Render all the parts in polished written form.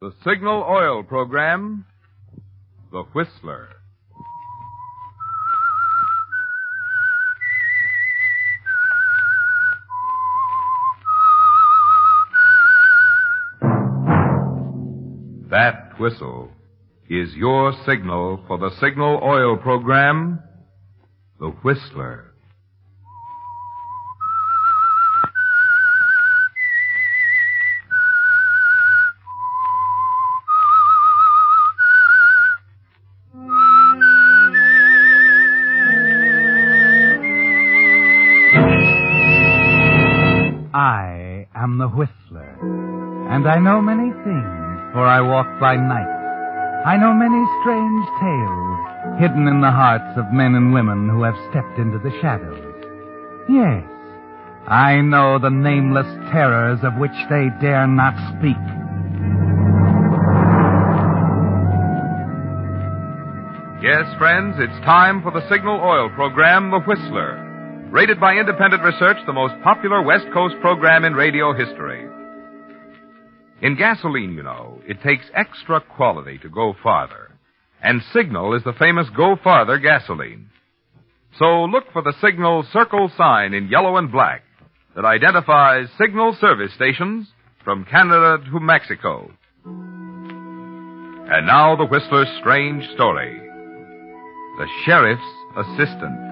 The Signal Oil program, The Whistler. That whistle is your signal for the Signal Oil program, The Whistler. I am the Whistler, and I know many things, for I walk by night. I know many strange tales hidden in the hearts of men and women who have stepped into the shadows. Yes, I know the nameless terrors of which they dare not speak. Yes, friends, it's time for the Signal Oil program, The Whistler. Rated by independent research, the most popular West Coast program in radio history. In gasoline, you know, it takes extra quality to go farther. And Signal is the famous Go Farther gasoline. So look for the Signal circle sign in yellow and black that identifies Signal service stations from Canada to Mexico. And now the Whistler's strange story. The Sheriff's Assistant.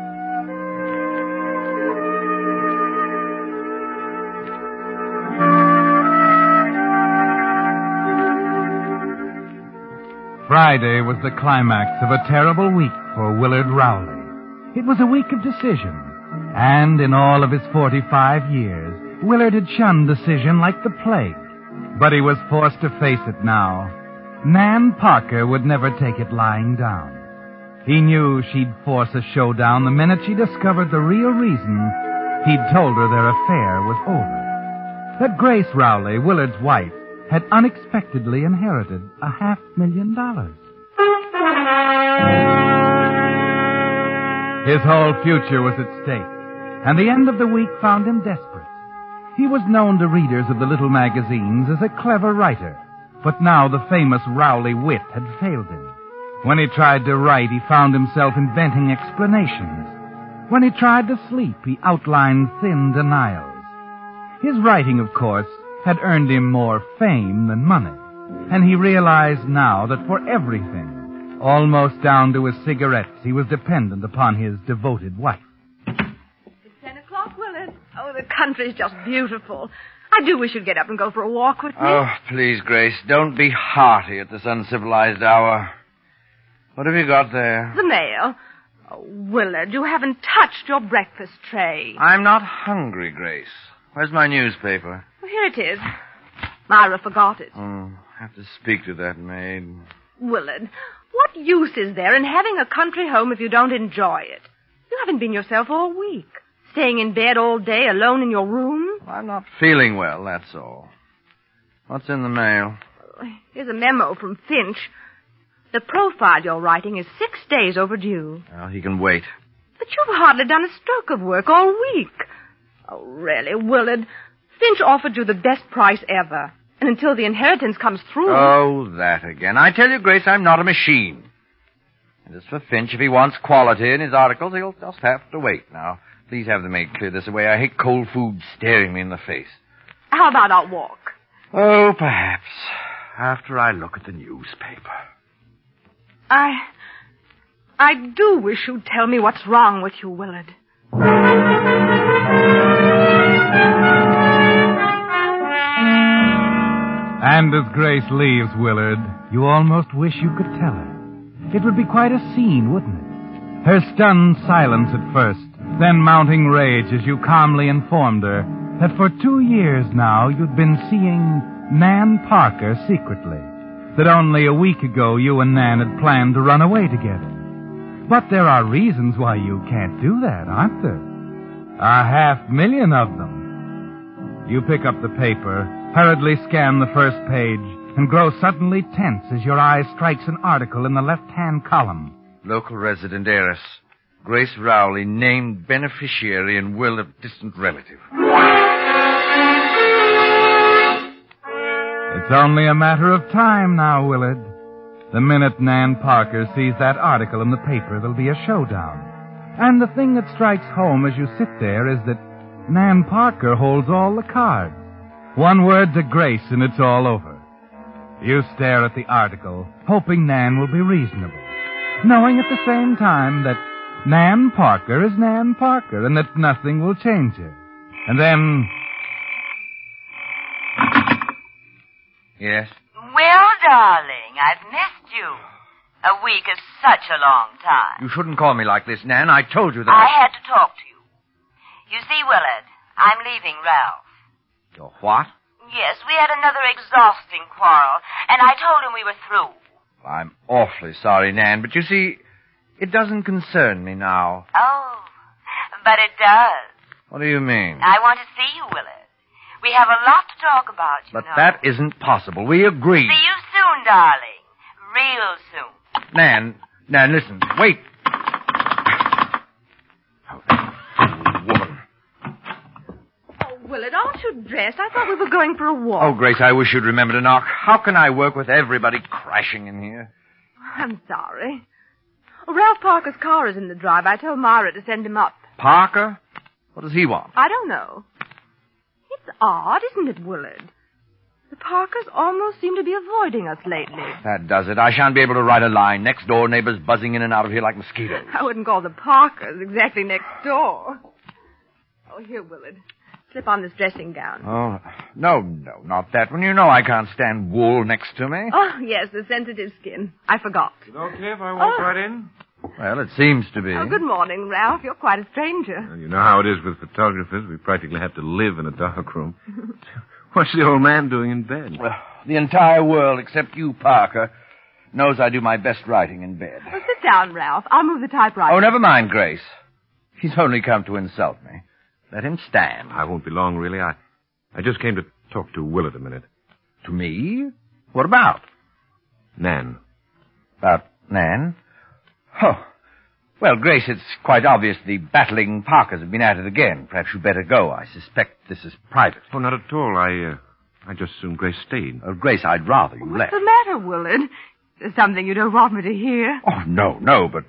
Friday was the climax of a terrible week for Willard Rowley. It was a week of decision, and in all of his 45 years, Willard had shunned decision like the plague. But he was forced to face it now. Nan Parker would never take it lying down. He knew she'd force a showdown the minute she discovered the real reason he'd told her their affair was over. That Grace Rowley, Willard's wife, had unexpectedly inherited $500,000. His whole future was at stake, and the end of the week found him desperate. He was known to readers of the little magazines as a clever writer, but now the famous Rowley wit had failed him. When he tried to write, he found himself inventing explanations. When he tried to sleep, he outlined thin denials. His writing, of course, had earned him more fame than money, and he realized now that for everything, almost down to his cigarettes, he was dependent upon his devoted wife. It's 10 o'clock, Willard. Oh, the country's just beautiful. I do wish you'd get up and go for a walk with me. Oh, please, Grace, don't be hearty at this uncivilized hour. What have you got there? The mail. Oh, Willard, you haven't touched your breakfast tray. I'm not hungry, Grace. Where's my newspaper? Well, here it is. Myra forgot it. Oh, I have to speak to that maid. Willard, what use is there in having a country home if you don't enjoy it? You haven't been yourself all week. Staying in bed all day alone in your room? Well, I'm not feeling well, that's all. What's in the mail? Here's a memo from Finch. The profile you're writing is 6 days overdue. Well, he can wait. But you've hardly done a stroke of work all week. Oh, really, Willard? Finch offered you the best price ever. And until the inheritance comes through... Oh, that again. I tell you, Grace, I'm not a machine. And as for Finch, if he wants quality in his articles, he'll just have to wait. Now, please have the maid clear this away. I hate cold food staring me in the face. How about our walk? Oh, perhaps. After I look at the newspaper. I do wish you'd tell me what's wrong with you, Willard. And as Grace leaves Willard, you almost wish you could tell her. It would be quite a scene, wouldn't it? Her stunned silence at first, then mounting rage as you calmly informed her that for 2 years now you'd been seeing Nan Parker secretly, that only a week ago you and Nan had planned to run away together. But there are reasons why you can't do that, aren't there? 500,000 of them. You pick up the paper, hurriedly scan the first page, and grow suddenly tense as your eye strikes an article in the left-hand column. Local resident heiress. Grace Rowley, named beneficiary in will of distant relative. It's only a matter of time now, Willard. The minute Nan Parker sees that article in the paper, there'll be a showdown. And the thing that strikes home as you sit there is that Nan Parker holds all the cards. One word to Grace and it's all over. You stare at the article, hoping Nan will be reasonable, knowing at the same time that Nan Parker is Nan Parker and that nothing will change her. And then... Yes? Well, darling, I've missed you. A week is such a long time. You shouldn't call me like this, Nan. I told you that I had to talk to you. You see, Willard, I'm leaving Ralph. Your what? Yes, we had another exhausting quarrel, and I told him we were through. I'm awfully sorry, Nan, but you see, it doesn't concern me now. Oh, but it does. What do you mean? I want to see you, Willard. We have a lot to talk about, you But know. that isn't possible. We agreed. See you soon, darling. Real soon. Nan, listen. Wait. Woman. Oh, Willard, aren't you dressed? I thought we were going for a walk. Oh, Grace, I wish you'd remember to knock. How can I work with everybody crashing in here? I'm sorry. Ralph Parker's car is in the drive. I told Myra to send him up. Parker? What does he want? I don't know. It's odd, isn't it, Willard? The Parkers almost seem to be avoiding us lately. That does it. I shan't be able to write a line. Next door neighbors buzzing in and out of here like mosquitoes. I wouldn't call the Parkers exactly next door. Oh, here, Willard. Slip on this dressing gown. Oh, no, not that one. You know I can't stand wool next to me. Oh, yes, the sensitive skin. I forgot. Is it okay if I walk right in? Well, it seems to be. Oh, good morning, Ralph. You're quite a stranger. Well, you know how it is with photographers. We practically have to live in a dark room. What's the old man doing in bed? Well, the entire world, except you, Parker, knows I do my best writing in bed. Oh, sit down, Ralph. I'll move the typewriter. Oh, never mind, Grace. He's only come to insult me. Let him stand. I won't be long, really. I just came to talk to Willard a minute. To me? What about? Nan. About Nan? Oh. Well, Grace, it's quite obvious the battling Parkers have been at it again. Perhaps you'd better go. I suspect this is private. Oh, not at all. I just assumed Grace stayed. Oh, Grace, I'd rather you What's left. the matter, Willard? There's something you don't want me to hear. Oh, no, but...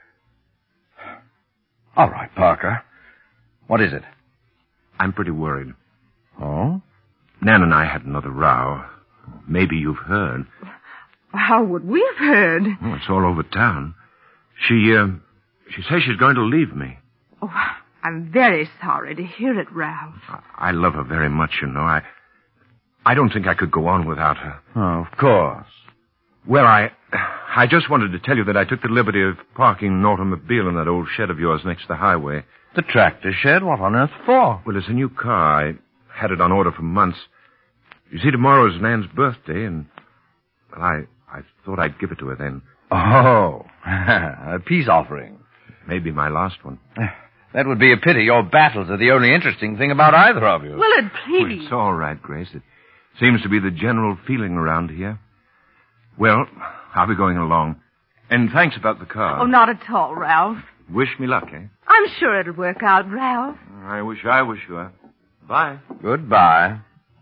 All right, Parker. What is it? I'm pretty worried. Oh? Nan and I had another row. Maybe you've heard. How would we have heard? Oh, it's all over town. She says she's going to leave me. Oh, I'm very sorry to hear it, Ralph. I love her very much, you know. I don't think I could go on without her. Oh, of course. Well, I just wanted to tell you that I took the liberty of parking an automobile in that old shed of yours next to the highway. The tractor shed? What on earth for? Well, it's a new car. I had it on order for months. You see, tomorrow's Nan's birthday, and well, I thought I'd give it to her then. Oh, a peace offering. Maybe my last one. That would be a pity. Your battles are the only interesting thing about either of you. Willard, Well, please. it's all right, Grace. It seems to be the general feeling around here. Well, I'll be going along. And thanks about the car. Oh, not at all, Ralph. Wish me luck, eh? I'm sure it'll work out, Ralph. I wish you were. Bye. Goodbye.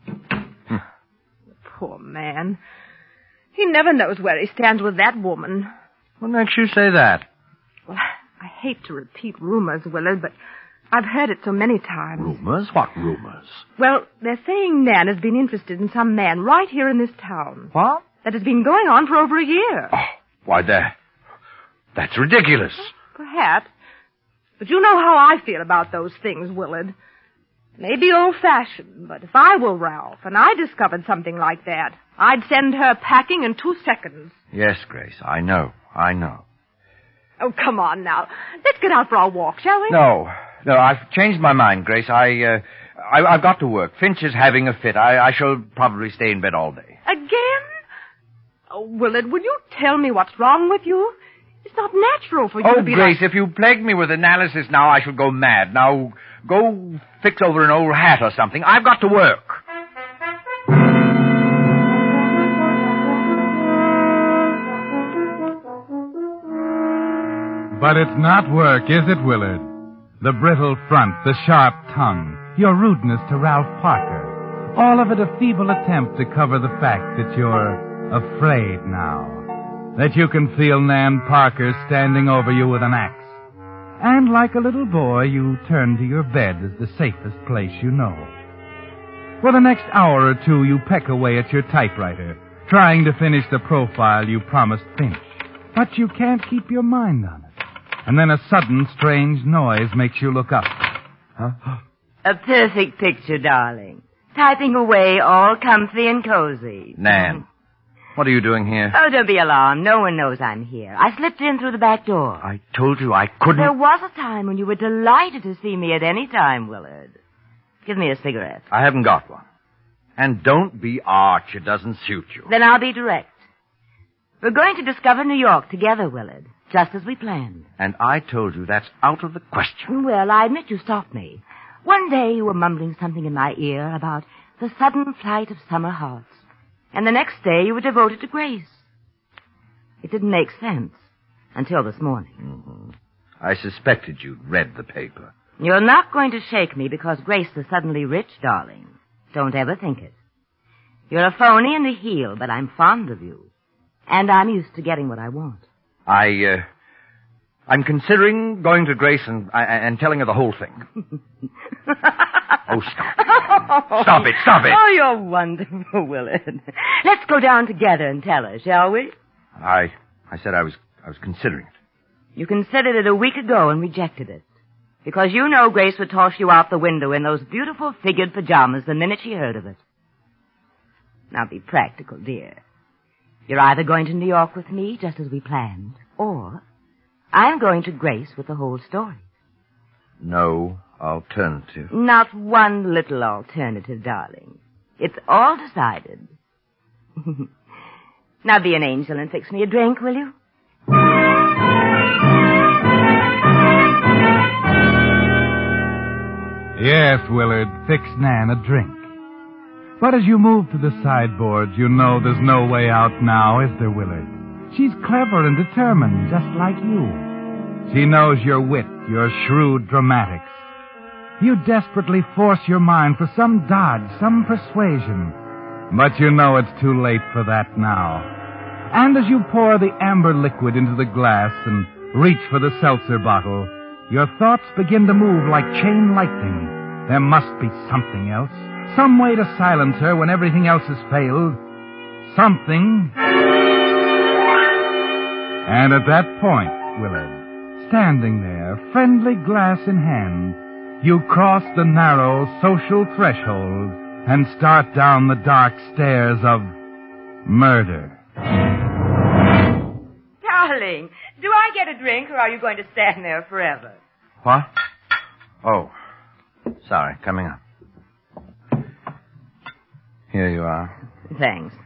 Poor man. He never knows where he stands with that woman. What makes you say that? Well, I hate to repeat rumors, Willard, but I've heard it so many times. Rumors? What rumors? Well, they're saying Nan has been interested in some man right here in this town. What? That has been going on for over a year. Oh, why, that's ridiculous. Perhaps. But you know how I feel about those things, Willard. Maybe old-fashioned, but if I were Ralph and I discovered something like that, I'd send her packing in 2 seconds. Yes, Grace, I know. Oh, come on now. Let's get out for our walk, shall we? No, I've changed my mind, Grace. I've got to work. Finch is having a fit. I shall probably stay in bed all day. Again? Oh, Willard, will you tell me what's wrong with you? It's not natural for you to be Grace, like... if you plague me with analysis now, I shall go mad. Now, go fix over an old hat or something. I've got to work. But it's not work, is it, Willard? The brittle front, the sharp tongue, your rudeness to Ralph Parker. All of it a feeble attempt to cover the fact that you're afraid now. That you can feel Nan Parker standing over you with an axe. And like a little boy, you turn to your bed as the safest place you know. For the next hour or two, you peck away at your typewriter, trying to finish the profile you promised Finch. But you can't keep your mind on it. And then a sudden, strange noise makes you look up. Huh? A perfect picture, darling. Typing away, all comfy and cozy. Nan, what are you doing here? Oh, don't be alarmed. No one knows I'm here. I slipped in through the back door. I told you I couldn't... There was a time when you were delighted to see me at any time, Willard. Give me a cigarette. I haven't got one. And don't be arch. It doesn't suit you. Then I'll be direct. We're going to discover New York together, Willard, just as we planned. And I told you that's out of the question. Well, I admit you stopped me. One day you were mumbling something in my ear about the sudden flight of summer hearts. And the next day you were devoted to Grace. It didn't make sense until this morning. Mm-hmm. I suspected you'd read the paper. You're not going to shake me because Grace is suddenly rich, darling. Don't ever think it. You're a phony and a heel, but I'm fond of you. And I'm used to getting what I want. I'm considering going to Grace and telling her the whole thing. Oh, stop it. Stop it, stop it. Oh, you're wonderful, Willard. Let's go down together and tell her, shall we? I said I was considering it. You considered it a week ago and rejected it. Because you know Grace would toss you out the window in those beautiful figured pajamas the minute she heard of it. Now be practical, dear. You're either going to New York with me, just as we planned, or I'm going to Grace with the whole story. No alternative. Not one little alternative, darling. It's all decided. Now be an angel and fix me a drink, will you? Yes, Willard, fix Nan a drink. But as you move to the sideboard, you know there's no way out now, is there, Willard? She's clever and determined, just like you. She knows your wit, your shrewd dramatics. You desperately force your mind for some dodge, some persuasion. But you know it's too late for that now. And as you pour the amber liquid into the glass and reach for the seltzer bottle, your thoughts begin to move like chain lightning. There must be something else. Some way to silence her when everything else has failed. Something. And at that point, Willard, standing there, friendly glass in hand, you cross the narrow social threshold and start down the dark stairs of murder. Darling, do I get a drink or are you going to stand there forever? What? Oh, sorry, coming up. Here you are. Thanks.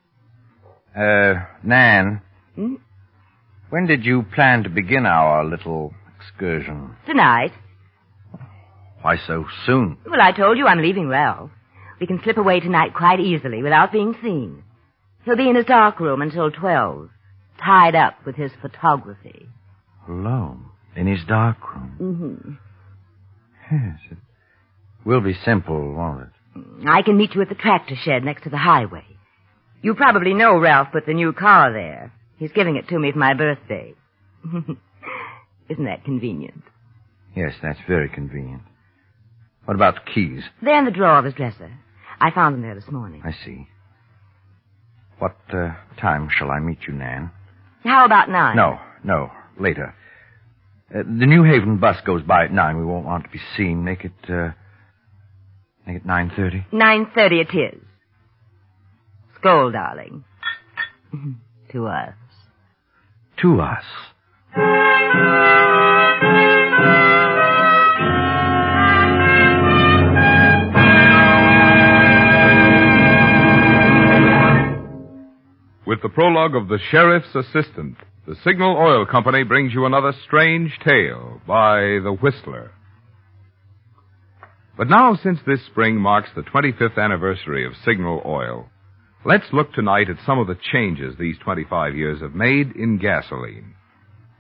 Nan. Hmm? When did you plan to begin our little excursion? Tonight. Why so soon? Well, I told you I'm leaving Ralph. We can slip away tonight quite easily without being seen. He'll be in his dark room until 12, tied up with his photography. Alone? In his dark room? Mm-hmm. Yes, it will be simple, won't it? I can meet you at the tractor shed next to the highway. You probably know Ralph put the new car there. He's giving it to me for my birthday. Isn't that convenient? Yes, that's very convenient. What about the keys? They're in the drawer of his dresser. I found them there this morning. I see. What time shall I meet you, Nan? How about 9? No, later. The New Haven bus goes by at 9. We won't want to be seen. Make it 9:30. 9:30 it is. Skål, darling. To us. To us. With the prologue of The Sheriff's Assistant, the Signal Oil Company brings you another strange tale by The Whistler. But now, since this spring marks the 25th anniversary of Signal Oil, let's look tonight at some of the changes these 25 years have made in gasoline.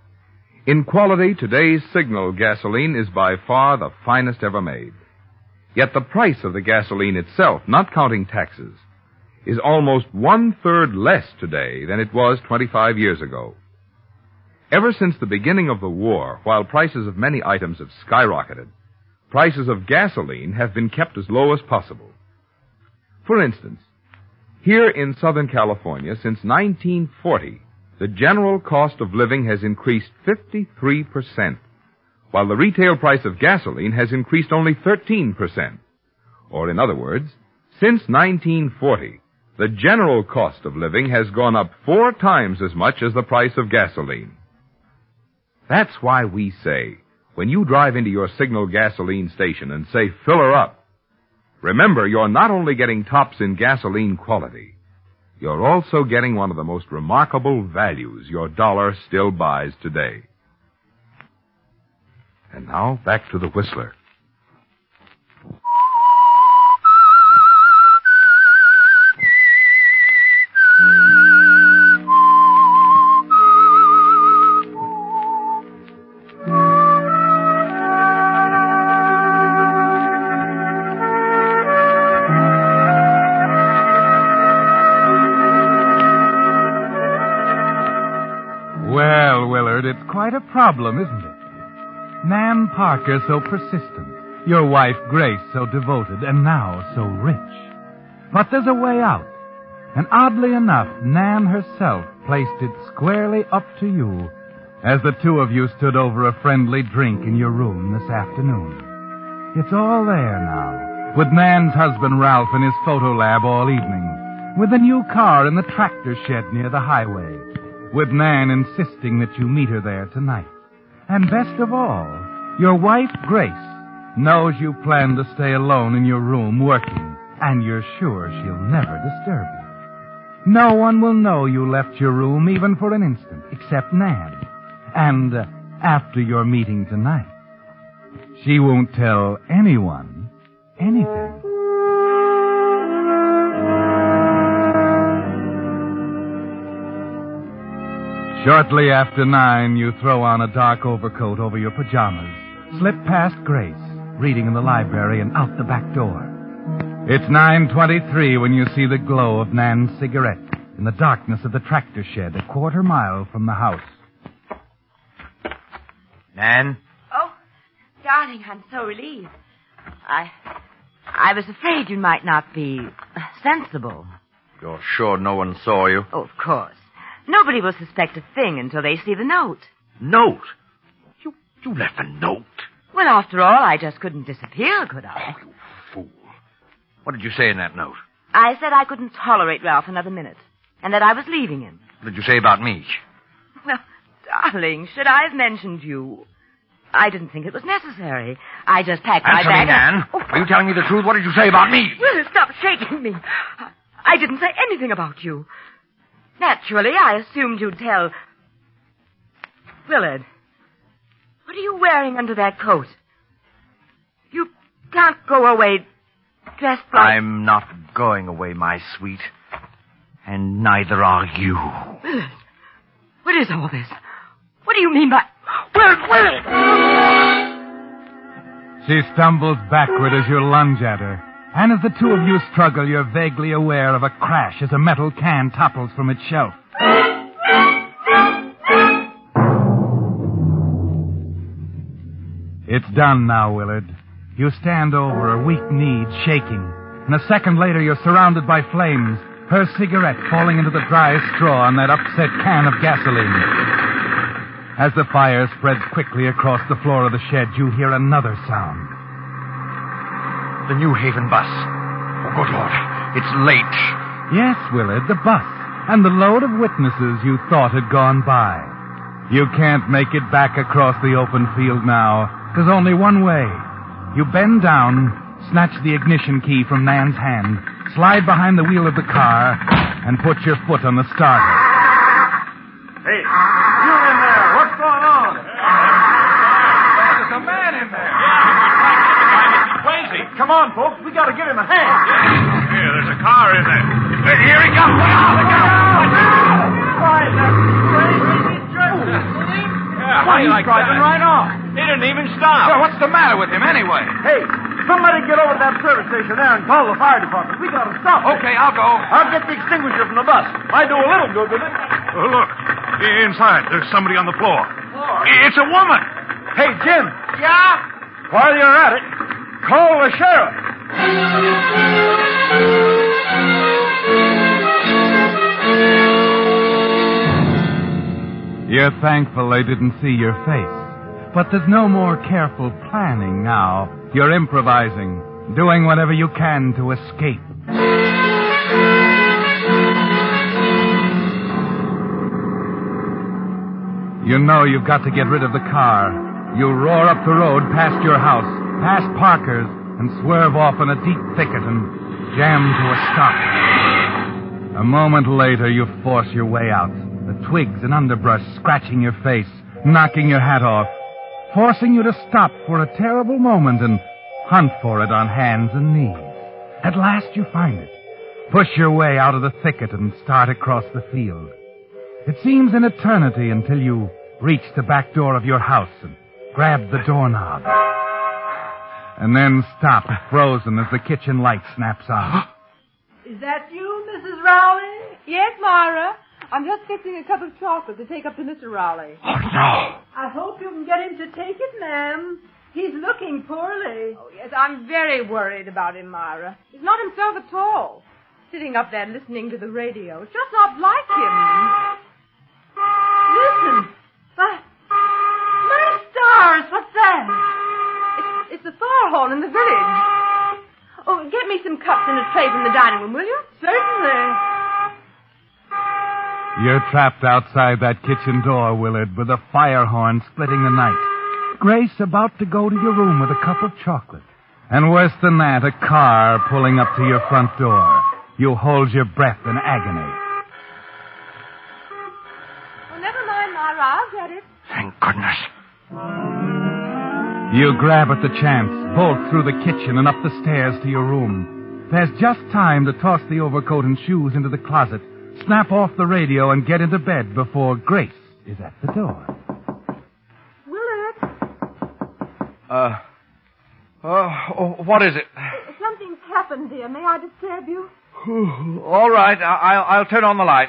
In quality, today's Signal gasoline is by far the finest ever made. Yet the price of the gasoline itself, not counting taxes, is almost 1/3 less today than it was 25 years ago. Ever since the beginning of the war, while prices of many items have skyrocketed, prices of gasoline have been kept as low as possible. For instance, here in Southern California, since 1940, the general cost of living has increased 53%, while the retail price of gasoline has increased only 13%. Or in other words, since 1940, the general cost of living has gone up 4 times as much as the price of gasoline. That's why we say, when you drive into your Signal gasoline station and say, "Fill her up," remember you're not only getting tops in gasoline quality, you're also getting one of the most remarkable values your dollar still buys today. And now, back to the Whistler. Well, Willard, it's quite a problem, isn't it? Nan Parker so persistent, your wife Grace so devoted, and now so rich. But there's a way out. And oddly enough, Nan herself placed it squarely up to you as the two of you stood over a friendly drink in your room this afternoon. It's all there now, with Nan's husband Ralph in his photo lab all evening, with the new car in the tractor shed near the highway, with Nan insisting that you meet her there tonight. And best of all, your wife, Grace, knows you plan to stay alone in your room working, and you're sure she'll never disturb you. No one will know you left your room even for an instant, except Nan. And after your meeting tonight, she won't tell anyone anything. Shortly after 9, you throw on a dark overcoat over your pajamas, slip past Grace, reading in the library, and out the back door. It's 9:23 when you see the glow of Nan's cigarette in the darkness of the tractor shed 1/4 mile from the house. Nan? Oh, darling, I'm so relieved. I was afraid you might not be sensible. You're sure no one saw you? Oh, of course. Nobody will suspect a thing until they see the note. Note? You left a note? Well, after all, I just couldn't disappear, could I? Oh, you fool. What did you say in that note? I said I couldn't tolerate Ralph another minute, and that I was leaving him. What did you say about me? Well, darling, should I have mentioned you? I didn't think it was necessary. I just packed my Answer bag. me, Nan. Oh. Are you telling me the truth? What did you say about me? Will, stop shaking me. I didn't say anything about you. Naturally, I assumed you'd tell. Willard, what are you wearing under that coat? You can't go away dressed like... I'm not going away, my sweet. And neither are you. Willard, what is all this? What do you mean by... Willard! She stumbles backward as you lunge at her. And as the two of you struggle, you're vaguely aware of a crash as a metal can topples from its shelf. It's done now, Willard. You stand over her, weak-kneed, shaking. And a second later, you're surrounded by flames, her cigarette falling into the dry straw on that upset can of gasoline. As the fire spreads quickly across the floor of the shed, you hear another sound. The New Haven bus. Oh, good Lord. It's late. Yes, Willard, the bus. And the load of witnesses you thought had gone by. You can't make it back across the open field now. There's only one way. You bend down, snatch the ignition key from Nan's hand, slide behind the wheel of the car, and put your foot on the starter. Hey, you in there. What's going on? There's a man in there. Crazy. Come on, folks. We got to get him a hand. Here, there's a car in there. Here he comes. Look out, look out. Why, that's crazy jerk. Yeah, Why, he's driving right off. He didn't even stop. Well, what's the matter with him, anyway? Hey, Somebody get over to that service station there and call the fire department. We gotta stop it. Okay, I'll go. I'll get the extinguisher from the bus. Might do a little good with it. Oh, look. Inside, there's somebody on the floor. It's a woman. Hey, Jim. Yeah? While you're at it, call the sheriff. You're thankful they didn't see your face. But there's no more careful planning now. You're improvising, doing whatever you can to escape. You know you've got to get rid of the car. You roar up the road past your house, past Parker's, and swerve off in a deep thicket and jam to a stop. A moment later, you force your way out, the twigs and underbrush scratching your face, knocking your hat off, forcing you to stop for a terrible moment and hunt for it on hands and knees. At last you find it. Push your way out of the thicket and start across the field. It seems an eternity until you reach the back door of your house and grab the doorknob. And then stop, frozen, as the kitchen light snaps on. Is that you, Mrs. Rowley? Yes, Myra. I'm just fixing a cup of chocolate to take up to Mr. Rowley. Oh, no. I hope you can get him to take it, ma'am. He's looking poorly. Oh, yes, I'm very worried about him, Myra. He's not himself at all. Sitting up there listening to the radio. It's just not like him. Listen. My stars, what's that? It's the fire horn in the village. Oh, get me some cups and a tray from the dining room, will you? Certainly. You're trapped outside that kitchen door, Willard, with a fire horn splitting the night. Grace about to go to your room with a cup of chocolate. And worse than that, a car pulling up to your front door. You hold your breath in agony. Oh, never mind, Myra. I'll get it. Thank goodness. You grab at the chance, bolt through the kitchen and up the stairs to your room. There's just time to toss the overcoat and shoes into the closet, snap off the radio, and get into bed before Grace is at the door. Willard, What is it? something's happened, dear. May I disturb you? All right, I'll turn on the light.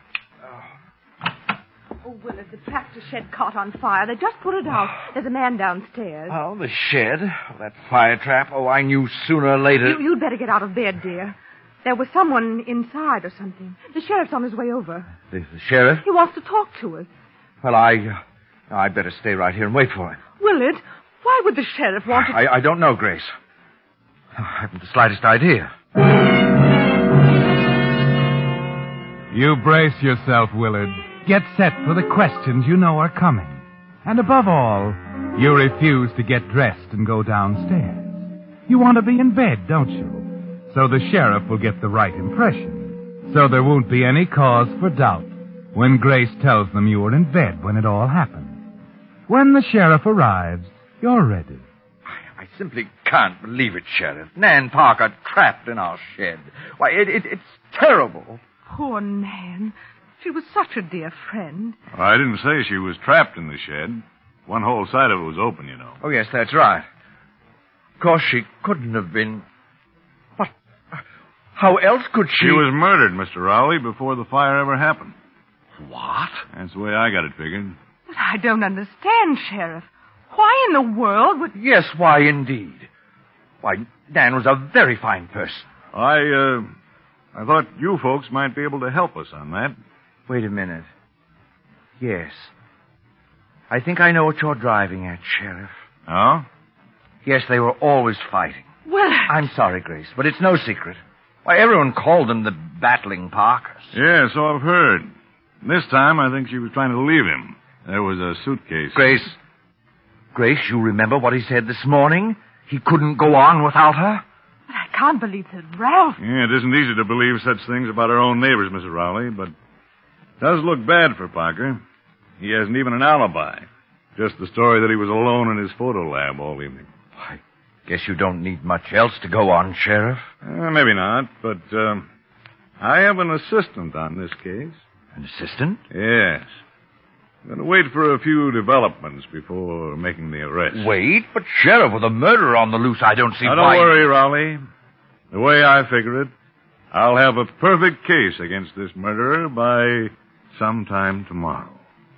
Oh, Willard, the tractor shed caught on fire. They just put it out. There's a man downstairs. Oh, the shed? That fire trap? Oh, I knew sooner or later. You'd better get out of bed, dear. There was someone inside or something. The sheriff's on his way over. The sheriff? He wants to talk to us. Well, I'd better stay right here and wait for him. Willard, why would the sheriff want to... I don't know, Grace. I haven't the slightest idea. You brace yourself, Willard. Get set for the questions you know are coming. And above all, you refuse to get dressed and go downstairs. You want to be in bed, don't you? So the sheriff will get the right impression. So there won't be any cause for doubt when Grace tells them you were in bed when it all happened. When the sheriff arrives, you're ready. I simply can't believe it, Sheriff. Nan Parker trapped in our shed. Why, it's terrible. Poor Nan. She was such a dear friend. I didn't say she was trapped in the shed. One whole side of it was open, you know. Oh, yes, that's right. Of course, she couldn't have been... But how else could she... She was murdered, Mr. Rowley, before the fire ever happened. What? That's the way I got it figured. But I don't understand, Sheriff. Why in the world would... Yes, why indeed? Why, Nan was a very fine person. I thought you folks might be able to help us on that. Wait a minute. Yes. I think I know what you're driving at, Sheriff. Oh? Yes, they were always fighting. Well, I'm sorry, Grace, but it's no secret. Why, everyone called them the Battling Parkers. Yeah, so I've heard. This time, I think she was trying to leave him. There was a suitcase. Grace, you remember what he said this morning? He couldn't go on without her? but I can't believe that Ralph... Yeah, it isn't easy to believe such things about our own neighbors, Mrs. Rowley, but it does look bad for Parker. He hasn't even an alibi. Just the story that he was alone in his photo lab all evening. I guess you don't need much else to go on, Sheriff. Maybe not, but I have an assistant on this case. An assistant? Yes. I'm going to wait for a few developments before making the arrest. Wait? But, Sheriff, with a murderer on the loose, I don't see Now, why... don't worry, Rowley. The way I figure it, I'll have a perfect case against this murderer by sometime tomorrow.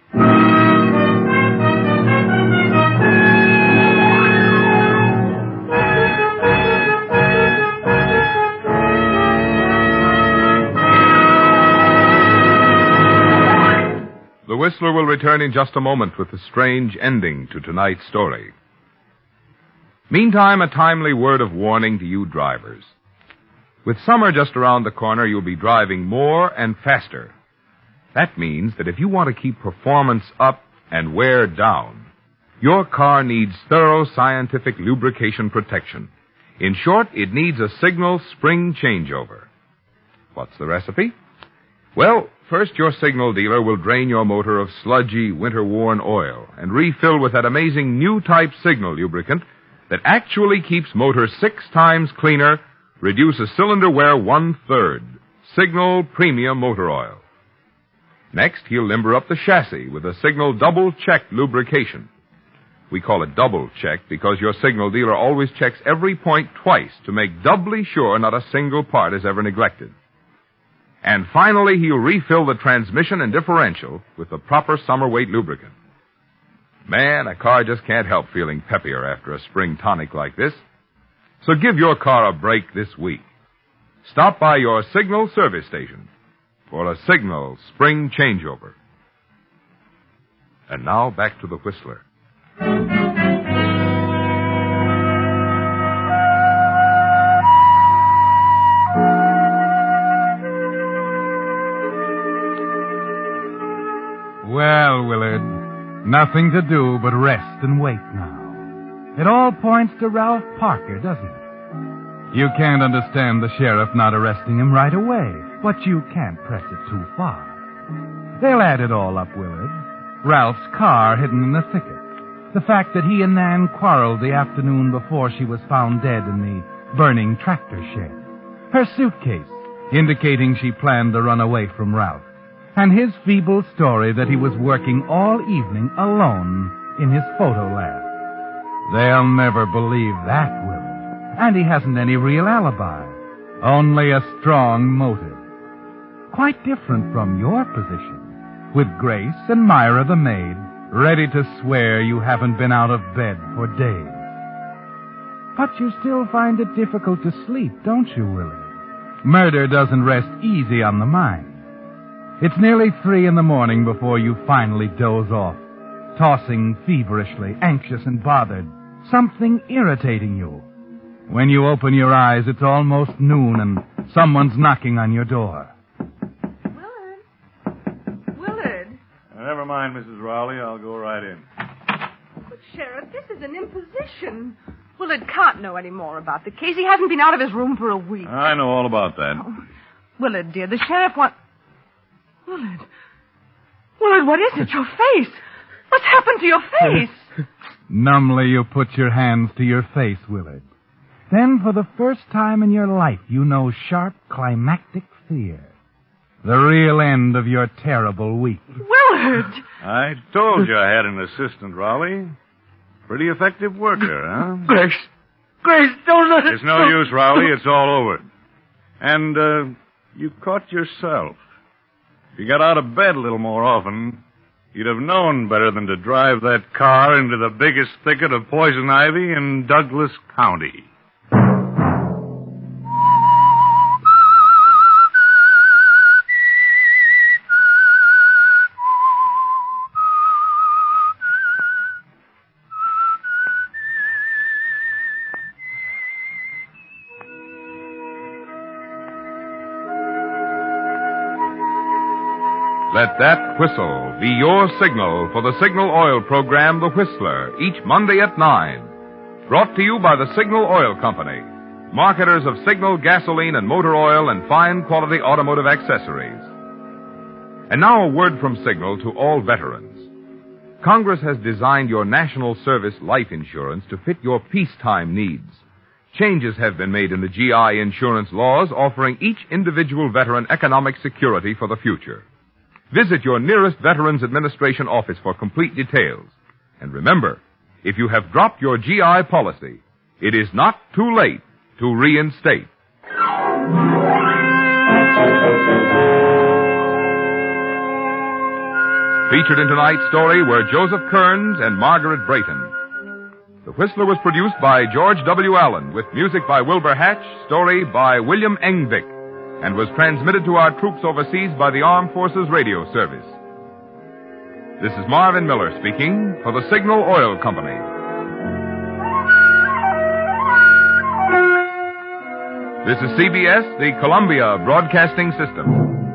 The Whistler will return in just a moment with the strange ending to tonight's story. Meantime, a timely word of warning to you drivers. With summer just around the corner, you'll be driving more and faster. That means that if you want to keep performance up and wear down, your car needs thorough scientific lubrication protection. In short, it needs a Signal spring changeover. What's the recipe? Well, first your Signal dealer will drain your motor of sludgy, winter-worn oil and refill with that amazing new type Signal lubricant that actually keeps motor 6 times cleaner, reduces cylinder wear 1/3. Signal Premium Motor Oil. Next, he'll limber up the chassis with a Signal double-check lubrication. We call it double-check because your Signal dealer always checks every point twice to make doubly sure not a single part is ever neglected. And finally, he'll refill the transmission and differential with the proper summer weight lubricant. Man, a car just can't help feeling peppier after a spring tonic like this. So give your car a break this week. Stop by your Signal service station for a Signal spring changeover. And now back to the Whistler. Well, Willard, nothing to do but rest and wait now. It all points to Ralph Parker, doesn't it? You can't understand the sheriff not arresting him right away, but you can't press it too far. They'll add it all up, Willard. Ralph's car hidden in the thicket. The fact that he and Nan quarreled the afternoon before she was found dead in the burning tractor shed. Her suitcase, indicating she planned to run away from Ralph. And his feeble story that he was working all evening alone in his photo lab. They'll never believe that, Willard. And he hasn't any real alibi. Only a strong motive. Quite different from your position, with Grace and Myra the maid ready to swear you haven't been out of bed for days. But you still find it difficult to sleep, don't you, Willard? Murder doesn't rest easy on the mind. It's nearly 3 a.m. before you finally doze off, tossing feverishly, anxious and bothered, something irritating you. When you open your eyes, it's almost noon and someone's knocking on your door. Willard? Never mind, Mrs. Rowley. I'll go right in. But, Sheriff, this is an imposition. Willard can't know any more about the case. He hasn't been out of his room for a week. I know all about that. Oh, Willard, dear, the sheriff wants... Willard, what is it? Your face. What's happened to your face? Numbly, you put your hands to your face, Willard. Then, for the first time in your life, you know sharp, climactic fear. The real end of your terrible week. Willard! I told you I had an assistant, Rowley. Pretty effective worker, huh? Grace, don't let it... It's no use, Rowley. It's all over. And, you caught yourself. If you got out of bed a little more often, you'd have known better than to drive that car into the biggest thicket of poison ivy in Douglas County. Let that whistle be your signal for the Signal Oil program, The Whistler, each Monday at 9. Brought to you by the Signal Oil Company, marketers of Signal gasoline and motor oil and fine quality automotive accessories. And now a word from Signal to all veterans. Congress has designed your national service life insurance to fit your peacetime needs. Changes have been made in the GI insurance laws, offering each individual veteran economic security for the future. Visit your nearest Veterans Administration office for complete details. And remember, if you have dropped your GI policy, it is not too late to reinstate. Featured in tonight's story were Joseph Kearns and Margaret Brayton. The Whistler was produced by George W. Allen, with music by Wilbur Hatch, story by William Engvik, and was transmitted to our troops overseas by the Armed Forces Radio Service. This is Marvin Miller speaking for the Signal Oil Company. This is CBS, the Columbia Broadcasting System.